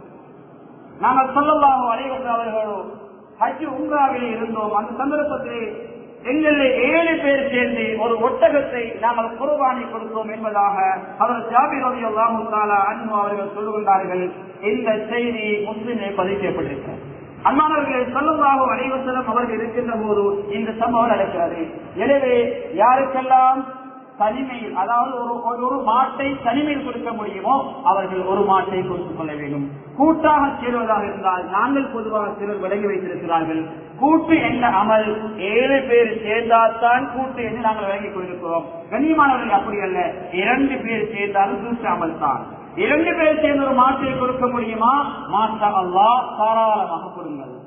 நாங்கள் ஸல்லல்லாஹு அலைஹி வஸல்லம் அவர்களோ ஹஜ் உம்ராவிலே இருந்தோம். அந்த சந்தர்ப்பத்திலே எங்களிலே ஏழு பேர் சேர்ந்து ஒரு ஒட்டகத்தை நாங்கள் குர்பானி கொடுத்தோம் என்பதாக ஹஜ்ரத் ஜாபிர் ரலியல்லாஹு தஆலா அன்ஹு அவர்கள் சொல்லுகின்றார்கள். இந்த செய்தி முஸ்லிமிலே பதிவு செய்யப்பட்டிருக்கிறது. அன்பானவர்களே, ஸல்லல்லாஹு அலைஹி வஸல்லம் அவர்கள் இருக்கின்ற போது இந்த சம்பவம் நடக்கிறது. எனவே யாருக்கெல்லாம் தனிமையில், அதாவது ஒரு ஒரு மாட்டை தனிமையில் கொடுக்க முடியுமோ அவர்கள் ஒரு மாட்டை கொடுத்துக் கொள்ள வேண்டும். கூட்டாக சேருவதாக இருந்தால், நாங்கள் பொதுவாக சிலர் விளங்கி வைத்திருக்கிறார்கள், கூட்டு என்ற அமல் ஏழு பேர் சேர்ந்தால்தான் கூட்டு என்று நாங்கள் விளங்கிக் கொண்டிருக்கிறோம். கண்ணியமானவர்கள் அப்படி அல்ல, இரண்டு பேர் சேர்ந்தாலும் கூட்டு அமல் தான். இரண்டு பேர் சேர்ந்த ஒரு மாட்டை கொடுக்க முடியுமா? மாஷா அல்லாஹ் தாராளமாக கொடுங்கள்.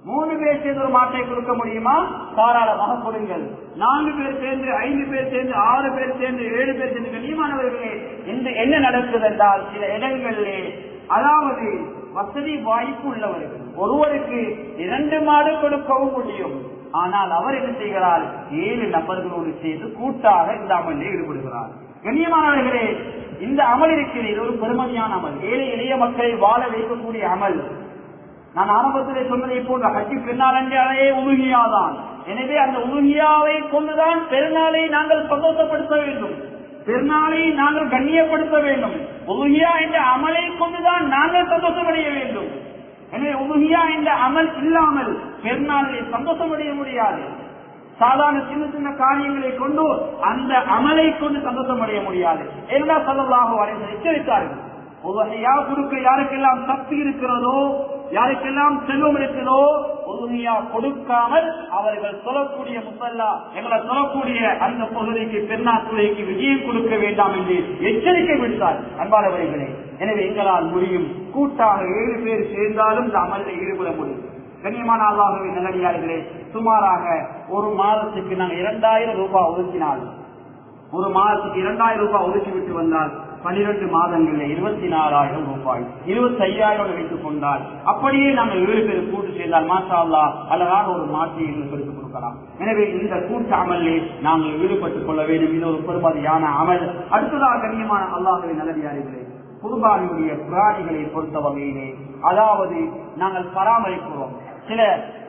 மூணு பேர் சேர்ந்து ஒரு மாட்டை கொடுக்க முடியுமா? தாராளமாக கொடுங்கள். நான்கு பேர் சேர்ந்து, ஐந்து பேர் சேர்ந்து, ஆறு பேர் சேர்ந்து, ஏழு பேர் சேர்ந்து, கண்ணியமானவர்களே, இன்று என்ன நடக்குது என்றால் சில இடங்களிலே, அதாவது வசதி வாய்ப்பு உள்ளவர்கள் ஒருவருக்கு இரண்டு மாடு கொடுக்கவும் முடியும். ஆனால் அவர் என்ன செய்கிறார்? ஏழு நபர்களோடு சேர்ந்து கூட்டாக இந்த அமலில் ஈடுபடுகிறார். கண்ணியமானவர்களே, இந்த அமல் இருக்கிறது, இது ஒரு பெருமதியான அமல், ஏழை எளிய மக்களை வாழ வைக்கக்கூடிய அமல். நான் ஆரம்பத்திலே சொன்னதை போன்ற ஹஜ்ஜி பெருநாள் என்றாலே உலுகியாதான். எனவே அந்த உலுகியாவை கொண்டுதான் பெருநாளை நாங்கள் சந்தோஷப்படுத்த வேண்டும், பெருநாளை நாங்கள் கண்ணியப்படுத்த வேண்டும். உலுகியா என்ற அமலை கொண்டுதான் நாங்கள் சந்தோஷமடைய வேண்டும். எனவே உலுகியா என்ற அமல் இல்லாமல் பெருநாளை சந்தோஷமடைய முடியாது. சாதாரண சின்ன சின்ன காரியங்களை கொண்டு அந்த அமலை கொண்டு சந்தோஷம் அடைய முடியாது. எல்லா ஸல்லல்லாஹு அலைஹி வஸல்லம் எச்சரித்தார்கள். உதுஹியா கொடுக்க யாருக்கெல்லாம் சக்தி இருக்கிறதோ, யாருக்கெல்லாம் செல்வம் இருக்கிறதோ, உதுஹியா கொடுக்காமல் அவர்கள் சொல்லக்கூடிய முசல்லா, எங்களை சொல்லக்கூடிய அந்த பகுதிக்கு பெருநாத்துறைக்கு விஜயம் கொடுக்க வேண்டாம் என்று எச்சரிக்கை விடுத்தார். அன்பானவர்களே, எனவே எங்களால் முடியும், கூட்டாக ஏழு பேர் சேர்ந்தாலும் இந்த அமலில் ஈடுபட முடியும். கண்ணியமான அல்லாஹ்வின் நல்லடியார்களே, சுமாராக ஒரு மாதத்துக்கு நாங்கள் இரண்டாயிரம் ரூபாய் ஒதுக்கினால், ஒரு மாதத்துக்கு இரண்டாயிரம் ரூபாய் ஒதுக்கி விட்டு வந்தால் பனிரெண்டு மாதங்களில் இருபத்தி நாலாயிரம் ரூபாய், இருபத்தி ஐயாயிரம் வைத்துக் கொண்டால், அப்படியே நாங்கள் ஏழு பேர் கூட்டு சேர்ந்தால் மாஷா அல்லாஹ் அழகான ஒரு மாற்றியை எங்களுக்கு கொடுக்கலாம். எனவே இந்த கூட்டு அமலிலே நாங்கள் ஈடுபட்டுக் கொள்ள வேண்டும். இது ஒரு பெருமதியான அமல். அடுத்ததாக கண்ணியமான அல்லாஹ்வின் நல்லடியார்களே, குர்பானியுடைய பிராணிகளை பொறுத்த வகையிலே, அதாவது நாங்கள் பராமரிக்கிறோம். சில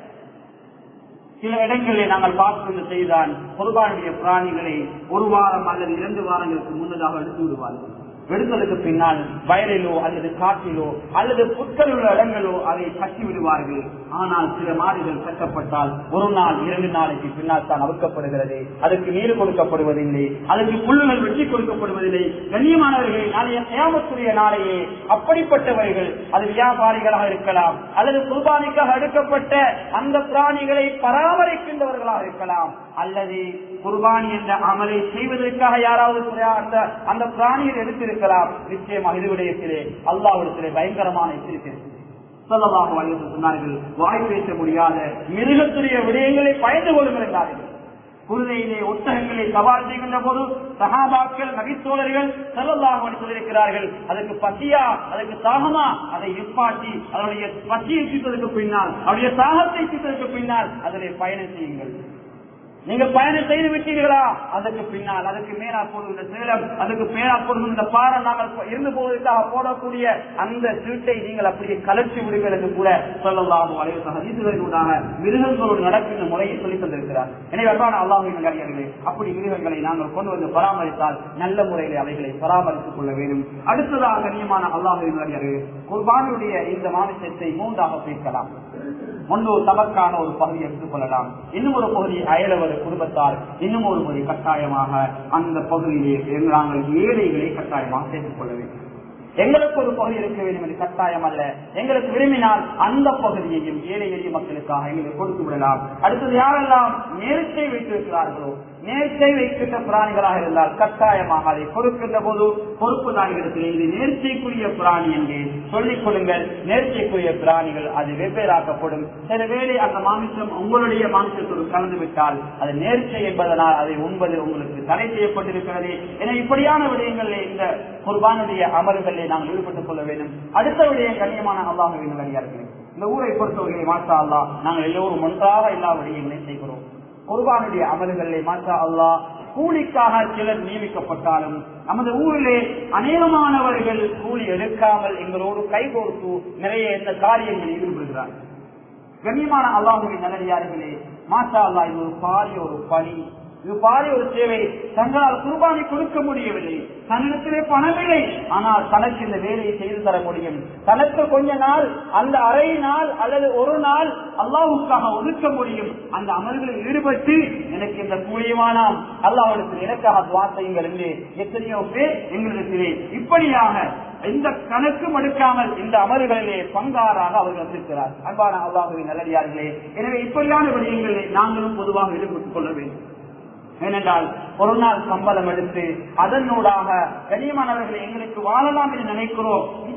சில இடங்களில் நாங்கள் பார்த்து செய்தான் குர்பானியுடைய பிராணிகளை ஒரு வாரம் அல்லது இரண்டு வாரங்களுக்கு முன்னதாக எடுத்து விடுவார்கள். எடுத்ததுக்கு பின்னால் வயலிலோ அல்லது காட்டிலோ அல்லது புற்கள் உள்ள இடங்களோ அதை கட்டி விடுவார்கள். ஆனால் சில மாடுகள் கட்டப்பட்டால் ஒரு நாள் இரண்டு நாளைக்கு பின்னால் தான் அவுக்கப்படுகிறது. அதுக்கு நீர் கொடுக்கப்படுவதில்லை, அதுக்கு புல்லுகள் வெட்டி கொடுக்கப்படுவதில்லை. கண்ணியமானவர்களை, நாளைய கியாமத்துடைய நாளையே அப்படிப்பட்டவர்கள், அது வியாபாரிகளாக இருக்கலாம் அல்லது குர்பானிக்காக எடுக்கப்பட்ட அந்த பிராணிகளை பராமரிக்கின்றவர்களாக இருக்கலாம், அல்லது குர்பானி என்ற அமலை செய்வதற்காக யாராவது அந்த பிராணிகள் எடுத்திருக்கலாம். நிச்சயமாக இது விடயத்திலே அல்லாஹ்விடத்திலே பயங்கரமான எச்சரிக்கை ஸல்லல்லாஹு அலைஹி வஸல்லம் சொன்னார்கள், வாய் பேச முடியாத மிருகத்துடைய விடயங்களை பயந்து கொள்ளுங்கள் என்றார்கள். குதிரையிலே ஒட்டகங்களை சவாரி செய்கின்ற போது சஹாபாக்கள் நபித்தோழர்கள் ஸல்லல்லாஹு அலைஹி வஸல்லம் சொல்லியிருக்கிறார்கள், அதற்கு பசியா, அதற்கு தாகமா, அதை நிப்பாட்டி அதனுடைய பசியை தீர்த்ததற்கு பின்னால், அவருடைய தாகத்தை தீர்த்ததற்கு பின்னால் அதிலே பயணம் செய்யுங்கள். நீங்கள் பயணம் செய்து விட்டீர்களா, அதற்கு பின்னால் அதற்கு மேலா போடுகின்ற சேலம், அதுக்கு மேலா போடுகின்ற பாறை, நாங்கள் இருந்து போவதற்காக போடக்கூடிய அந்த சீட்டை நீங்கள் அப்படியே கலற்றி விடுங்கள் என்று கூட ஸல்லல்லாஹு அலைஹி வஸல்லம் ஹதீஸ்களினூடாக மிருகங்களோடு நடக்கின்ற முறையை சொல்லித் தந்திருக்கிறார். எனவே அன்பான அல்லாஹ்வின் நல்லடியார்களே, அப்படி மிருகங்களை நாங்கள் கொண்டு வந்து பராமரித்தால் நல்ல முறையில் அவைகளை பராமரித்துக் கொள்ள வேண்டும். அடுத்ததாக கண்ணியமான அல்லாஹ்வின் நல்லடியார்களே, குர்பானியுடைய இந்த மாமிசத்தை மூன்றாக பிரிக்கலாம். ஒன்று தமக்கான ஒரு பகுதியை எடுத்துக் கொள்ளலாம், இன்னும் ஒரு பகுதி அயலவர் குடும்பத்தார், இன்னும் ஒரு பகுதி கட்டாயமாக அந்த பகுதியிலே நாங்கள் ஏழைகளை கட்டாயமாக சேர்த்துக் கொள்ள வேண்டும். எங்களுக்கு ஒரு பகுதி இருக்க வேண்டும் என்று கட்டாயம் அல்ல. எங்களுக்கு விரும்பினால் அந்த பகுதியையும் ஏழை எளிய மக்களுக்காக எங்களுக்கு கொடுத்து விடலாம். அடுத்தது யாரெல்லாம் நேர்ச்சை வைத்திருக்கிறார்களோ, நேர்ச்சை வைக்கின்ற பிராணிகளாக இருந்தால் கட்டாயமாக அதை கொடுக்கின்ற போது பொறுப்புதாரிகளிடத்திலே இது நேர்ச்சைக்குரிய பிராணி என்று சொல்லிக் கொள்ளுங்கள். நேர்ச்சைக்குரிய பிராணிகள் அது வெவ்வேறாக்கப்படும். சில வேளை அந்த மாமிசம் உங்களுடைய மாமிசத்தோடு கலந்து விட்டால் அது நேர்ச்சை என்பதனால் அதை உண்பது உங்களுக்கு தடை செய்யப்பட்டிருக்கிறது. என இப்படியான விடயங்களில் இந்த குர்பானுடைய அமல்களில் நாங்கள் ஈடுபட்டுக் கொள்ள வேண்டும். அடுத்த விடயம் கண்ணியமான அல்லாஹ்வின் நல்லடியார்களே, இந்த ஊரை பொறுத்தவரை மாஷா அல்லாஹ் நாங்கள் எல்லோரும் ஒன்றாக எல்லா விடயங்களையும் செய்கிறோம். குர்பானுடைய அமல்களிலே மாஷா அல்லாஹ் கூலிக்காக சிலர் நியமிக்கப்பட்டாலும் நமது ஊரிலே அநேகமானவர்கள் கூலி எடுக்காமல் எங்களோடு கைகோர்த்து நிறைய இந்த காரியங்களில் ஈடுபடுகிறார்கள். கண்ணியமான அல்லாஹ்வின் நல்லடியார்களே, மாஷா அல்லாஹ் இது ஒரு பாரிய ஒரு பணி, இது பாரிய ஒரு சேவை. தங்களால் குர்பானி கொடுக்க முடியவில்லை, தன்னிடத்திலே பணமில்லை, ஆனால் தனக்கு இந்த வேலையை செய்து தர முடியும். தனக்கு கொஞ்ச நாள், அந்த அரை நாள் அல்லது ஒரு நாள் அல்லாஹ்வுக்காக ஒதுக்க முடியும். அந்த அமல்களில் ஈடுபட்டு எனக்கு இந்த கூலியமானாம் அல்லாஹ்விடத்தில் எனக்காக துஆ செய்யுங்கள் என்று எத்தனையோ பேர் எங்களிடத்திலே இப்படியாக எந்த கணக்கும் எடுக்காமல் இந்த அமல்களிலே பங்காராக அவர்கள் இருக்கிறார். அன்பான அல்லாஹ்வின் நல்லடியார்களே, எனவே இப்படியான விடயங்களை நாங்களும் பொதுவாக ஈடுபட்டுக் கொள்ள வேண்டும். ஏனென்றால் ஒரு நாள் சம்பளம் எடுத்து அதனூடாக கண்ணியமானவர்களை எங்களுக்கு வாழலாம் என்று நினைக்கிறோம்.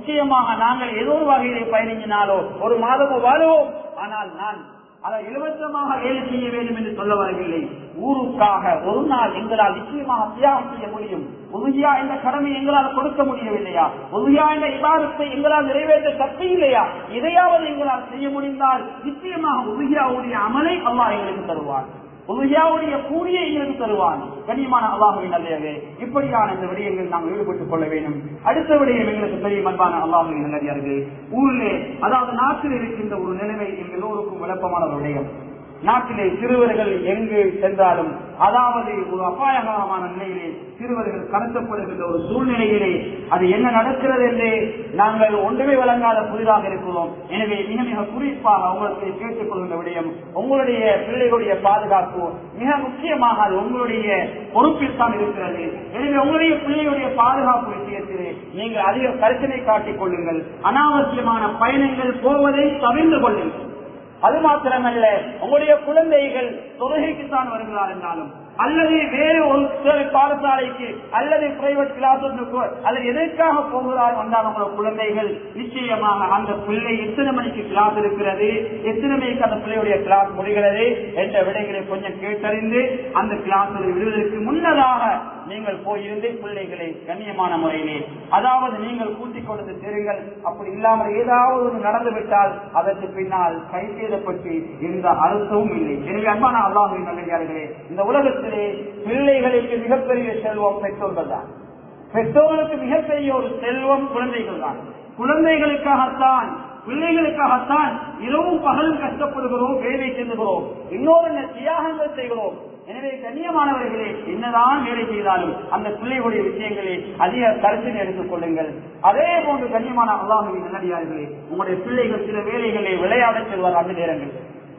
நிச்சயமாக நாங்கள் ஏதோ ஒரு வகையிலே பயணிச்சினாலோ ஒரு மாதமோ வாழுவோம். ஆனால் நான் அதை இலவசமாக வேலை செய்ய வேண்டும் என்று சொல்ல வரவில்லை. ஊருக்காக ஒரு நாள் எங்களால் நிச்சயமாக தியாகம் செய்ய முடியும். உறுதியா இந்த கடமை எங்களால் கொடுக்க முடியவில்லையா? உறுதியா இந்த இபாதத்தை எங்களால் நிறைவேற்ற சக்தி இல்லையா? இதையாவது எங்களால் செய்ய முடிந்தால் நிச்சயமாக உறுதியாவுடைய அமலை அல்லாஹ் எங்களுக்கு தருவான். உறுதியாவுடைய கூலியை எங்களுக்கு தருவான். கண்ணியமான அல்லாஹ்வின் நல்லவே, இப்படியான இந்த விடயங்கள் நாம் ஈடுபட்டுக் கொள்ள வேண்டும். அடுத்த விடயம் எங்களுக்கு பெரிய அன்பான அல்லாஹ்வின் நல்லடியார்களே, ஊரிலே அதாவது நாட்டில் இருக்கின்ற ஒரு நிலைமை எங்கள் எல்லோருக்கும் விளப்பமான ஒரு விடயம். நாட்டிலே சிறுவர்கள் எங்கு சென்றாலும் அதாவது ஒரு அபாயகரமான நிலையிலே சிறுவர்கள் கடத்தப்படுகின்ற ஒரு சூழ்நிலையிலே அது என்ன நடக்கிறது என்றே நாங்கள் ஒன்றுமே வழங்காத புதிதாக இருக்கிறோம். எனவே மிக மிக குறிப்பாக உங்களுக்கு கேட்டுக் கொள்கின்ற விடயம், உங்களுடைய பிள்ளைகளுடைய பாதுகாப்பு மிக முக்கியமாக அது உங்களுடைய பொறுப்பில் தான் இருக்கிறது. எனவே உங்களுடைய பிள்ளைகளுடைய பாதுகாப்பு விஷயத்திலே நீங்கள் அதிக கருத்தினை காட்டிக் கொள்ளுங்கள். அனாவசியமான பயணங்கள் போவதை தவிர்த்து கொள்ளுங்கள். அது மாத்திரமல்ல, உங்களுடைய குழந்தைகள் தொழுகைக்குத்தான் வருகிறார் என்றாலும் அல்லது வேறு ஒரு பாடசாலைக்கு அல்லது பிரைவேட் கிளாஸுக்கு அல்லது எதற்காக போகிறார் என்றால் உங்களோட குழந்தைகள் நிச்சயமாக அந்த பிள்ளை எத்தனை மணிக்கு கிளாஸ் இருக்கிறது, எத்தனை மணிக்கு அந்த பிள்ளையுடைய கிளாஸ் முடிகிறது என்ற விடைகளை கொஞ்சம் கேட்டறிந்து அந்த கிளாஸில் விடுவதற்கு முன்னதாக நீங்கள் போயிருந்து பிள்ளைகளை கண்ணியமான முறையிலே அதாவது நீங்கள் கூட்டிக் கொண்டு சேருங்கள். அப்படி இல்லாமல் ஏதாவது ஒன்று நடந்துவிட்டால் அதற்கு பின்னால் கை செய்தப்பட்டு எந்த அர்த்தமும் இல்லை. எனவே அன்பான அல்லாஹ்வின் நல்லடியார்களே, இந்த உலகத்திலே பிள்ளைகளுக்கு மிகப்பெரிய செல்வம் பெற்றோர்கள் தான். பெற்றோர்களுக்கு மிகப்பெரிய ஒரு செல்வம் குழந்தைகள் தான். குழந்தைகளுக்காகத்தான் பிள்ளைகளுக்காகத்தான் இரவும் பகலும் கஷ்டப்படுகிறோம், வேலை செல்லுகிறோம், இன்னொரு தியாகங்கள் செய்கிறோம். எனவே கண்ணியமானவர்களே, என்னதான் வேலை செய்தாலும் அந்த பிள்ளைகளுடைய விஷயங்களை அதிக கருத்தினை எடுத்துக் கொள்ளுங்கள். அதே போன்று கண்ணியமான அல்லாஹ்வின் நல்லடியார்களே, உங்களுடைய பிள்ளைகள் சில வேலைகளை விளையாட செல்வார். அந்த நேரங்கள்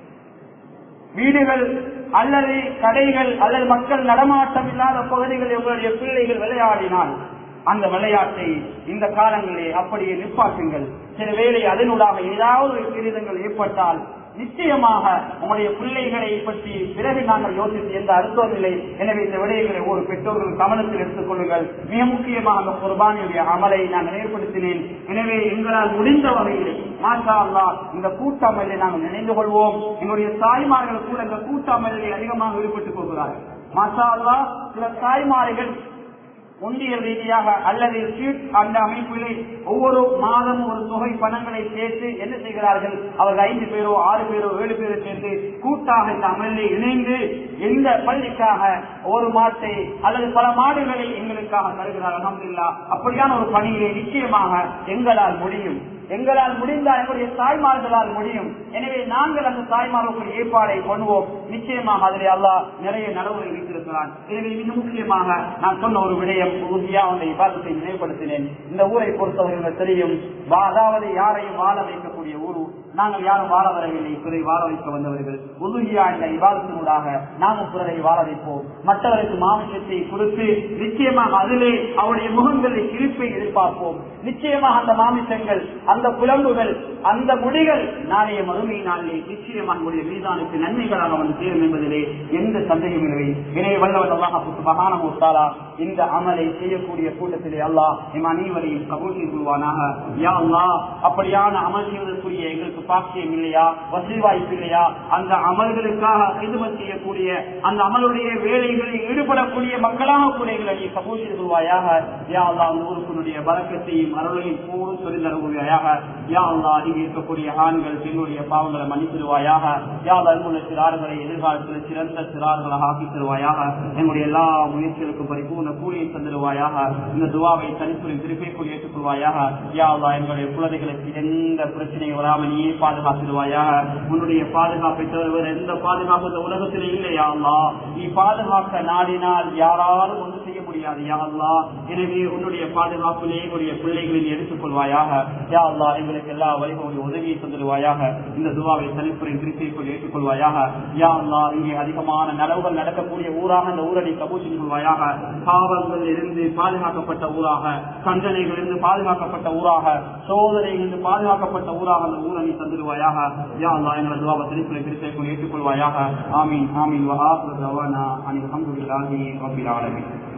வீடுகள் அல்லது கடைகள் அல்லது மக்கள் நடமாட்டம் இல்லாத பகுதிகளில் உங்களுடைய பிள்ளைகள் விளையாடினால் அந்த விளையாட்டை இந்த காலங்களே அப்படியே நிப்பாட்டுங்கள். சில வேளை அதனூடாக ஏதாவது விபரீதங்கள் ஏற்பட்டால் நிச்சயமாக உங்களுடைய பிள்ளைகளை பற்றி பிறகு நாங்கள் யோசித்து எந்த அர்த்தம் இல்லை. எனவே இந்த விடயங்களை ஒரு பெற்றோர்கள் கவனத்தில் எடுத்துக் கொள்ளுங்கள். மிக முக்கியமாக அந்த குர்பானியுடைய அமலை நான் ஏற்படுத்தினேன். எனவே எங்களால் முடிந்த வகையிலே மாஷா அல்லாஹ் இந்த கூட்டமலை நாங்கள் நினைந்து கொள்வோம். எங்களுடைய தாய்மார்கள் கூட இந்த கூட்டமலையை அதிகமாக ஈடுபட்டுக் கொள்கிறார்கள். மாஷா அல்லாஹ் சில தாய்மார்கள் ஒன்றிய ரீதியாக அல்லது அந்த அமைப்பிலே ஒவ்வொரு மாதமும் ஒரு தொகை பணங்களை சேர்த்து என்ன செய்கிறார்கள், அவர்கள் ஐந்து பேரோ ஆறு பேரோ ஏழு பேரோ சேர்ந்து கூட்டாக இந்த அமலிலே இணைந்து எந்த பள்ளிக்காக ஒரு மாட்டை அல்லது பல மாடுகளை எங்களுக்காக தருகிறார்கள். அல்ஹம்துலில்லாஹ், அப்படியான ஒரு பணியை நிச்சயமாக எங்களால் முடியும். எங்களால் முடிந்தால் எங்களுடைய தாய்மார்களால் முடியும். எனவே நாங்கள் அந்த தாய்மார்களுக்கு ஏற்பாடை பண்ணுவோம். நிச்சயமாக அதிலே அல்லாஹ் நிறைய நலவுகளை வைத்திருக்கிறான். எனவே மிக முக்கியமாக நான் சொன்ன ஒரு விடயம் உறுதியா அந்த இபாதத்தை நினைவுபடுத்தினேன். இந்த ஊரை பொறுத்தவர்கள் தெரியும், அதாவது யாரையும் வாழ வைக்கக்கூடிய ஊரு. நாங்கள் யாரும் வாழ வரவில்லை, பிறரை வாழ வைக்க வந்தவர்கள். உறுதியா இந்த இபாதத்தினூடாக நாமும் பிறரை வாழ வைப்போம். மற்றவருக்கு மாமிசத்தை கொடுத்து நிச்சயமாக அதிலே அவருடைய முகங்களில் கிழிப்பை எதிர்பார்ப்போம். நிச்சயமாக அந்த மாமிசங்கள், அந்த புலம்புகள், அந்த முடிகள் நாளைய மறுமை நாளிலே நிச்சயமாக நம்முடைய மீதானுக்கு நன்மைகளாக வந்து சேரும் என்பதிலே எந்த சந்தேகம் இல்லை. எனவே வல்லவன் அல்லாஹ் சுப்ஹானஹு வ தஆலா இந்த அமலை செய்யக்கூடிய கூட்டத்திலே அல்லாஹ் நம் அனைவரையும் கபூல் செய்வானாக. யா அல்லாஹ், அப்படியான அமல் செய்வதற்குரிய எங்களுக்கு பாக்கியம் இல்லையா, வசதி வாய்ப்பு இல்லையா, அந்த அமல்களுக்காக ஹிதுமத் செய்யக்கூடிய அந்த அமலுடைய வேலைகளில் ஈடுபடக்கூடிய மக்களாக கூட எங்களை நீ கபூல் செய்வாயாக. யா அல்லாஹ், அந்த ஊருக்குடைய பரக்கத்தையும் அருளையும் கூறு சொல்லி தருவாயாக. யா அல்லாஹ், இங்கே இருக்கக்கூடிய ஆண்கள் பெண்ணுடைய பாவங்களை மன்னித்திருவாயாக. யா அல்லாஹ், எங்களுடைய சிறார்களை எதிர்காலத்தில் சிறந்த சிறார்களாக ஆக்கி தருவாயாக. எங்களுடைய எல்லா முயற்சிகளுக்கும் பரிபூர்ண கூலியை தந்திருவாயாக. இந்த துவாவை தனித்துறை திருப்பிக்குள் ஏற்றுக்கொள்வாயாக. யா அல்லாஹ், எங்களுடைய குழந்தைகளுக்கு எந்த பிரச்சனையும் வராமல் நீயே பாதுகாத்திருவாயாக. உன்னுடைய பாதுகாப்பை தவிர எந்த பாதுகாப்பு இந்த உலகத்திலே இல்லை. யா அல்லாஹ், நீ பாதுகாக்க நாடினால் யாராலும் ஒன்று செய்ய முடியாது. யா அல்லாஹ், எனவே உன்னுடைய பாதுகாப்பிலே எங்களுடைய பிள்ளைகளில் எடுத்துக்கொள்வாயாக. யா அல்லாஹ், எங்களுக்கு எல்லா வழிகளுடைய உதவியை தந்துடுவாயாக. இந்த துவாவை தனிப்புரை திருப்பிக்குள் ஏற்றுக்கொள்வாயாக. யா அல்லாஹ், இங்கே அதிகமான நலவுகள் நடக்கக்கூடிய ஊராக இந்த ஊரை கபூல் செய்து கொள்வாயாக. பாவங்கள் இருந்து பாதுகாக்கப்பட்ட ஊராக, தண்டனைகள் இருந்து பாதுகாக்கப்பட்ட ஊராக, சோதனைகள் இருந்து பாதுகாக்கப்பட்ட ஊராக அந்த ஊரை தந்துடுவாயாக. யா அல்லாஹ், எங்களை துவாவை தனிப்புரை திருப்பிக்குள் ஏற்றுக்கொள்வாயாக. ஆமீன் ஆமீன். வ ஆகிரு தஅவானா அனில் ஹம்துலில்லாஹி ரப்பில் ஆலமீன்.